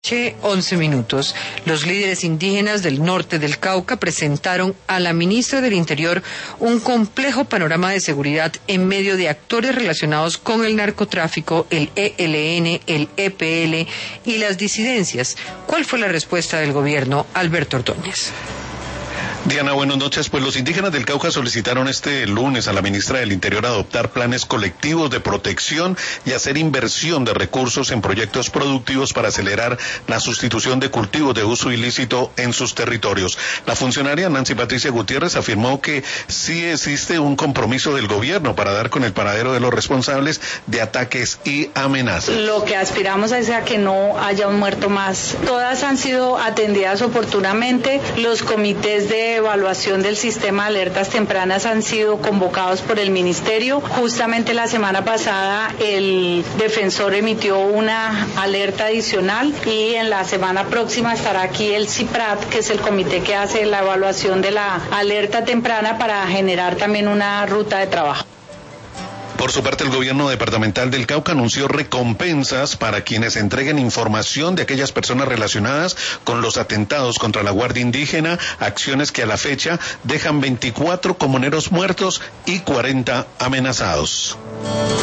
11 minutos. Los líderes indígenas del norte del Cauca presentaron a la ministra del Interior un complejo panorama de seguridad en medio de actores relacionados con el narcotráfico, el ELN, el EPL y las disidencias. ¿Cuál fue la respuesta del gobierno? Alberto Ordóñez. Diana, buenas noches. Pues los indígenas del Cauca solicitaron este lunes a la ministra del Interior adoptar planes colectivos de protección y hacer inversión de recursos en proyectos productivos para acelerar la sustitución de cultivos de uso ilícito en sus territorios. La funcionaria Nancy Patricia Gutiérrez afirmó que sí existe un compromiso del gobierno para dar con el paradero de los responsables de ataques y amenazas. Lo que aspiramos es a que no haya un muerto más. Todas han sido atendidas oportunamente. Los comités de evaluación del sistema de alertas tempranas han sido convocados por el ministerio. Justamente la semana pasada el defensor emitió una alerta adicional y en la semana próxima estará aquí el CIPRAT, que es el comité que hace la evaluación de la alerta temprana para generar también una ruta de trabajo. Por su parte, el gobierno departamental del Cauca anunció recompensas para quienes entreguen información de aquellas personas relacionadas con los atentados contra la Guardia Indígena, acciones que a la fecha dejan 24 comuneros muertos y 40 amenazados.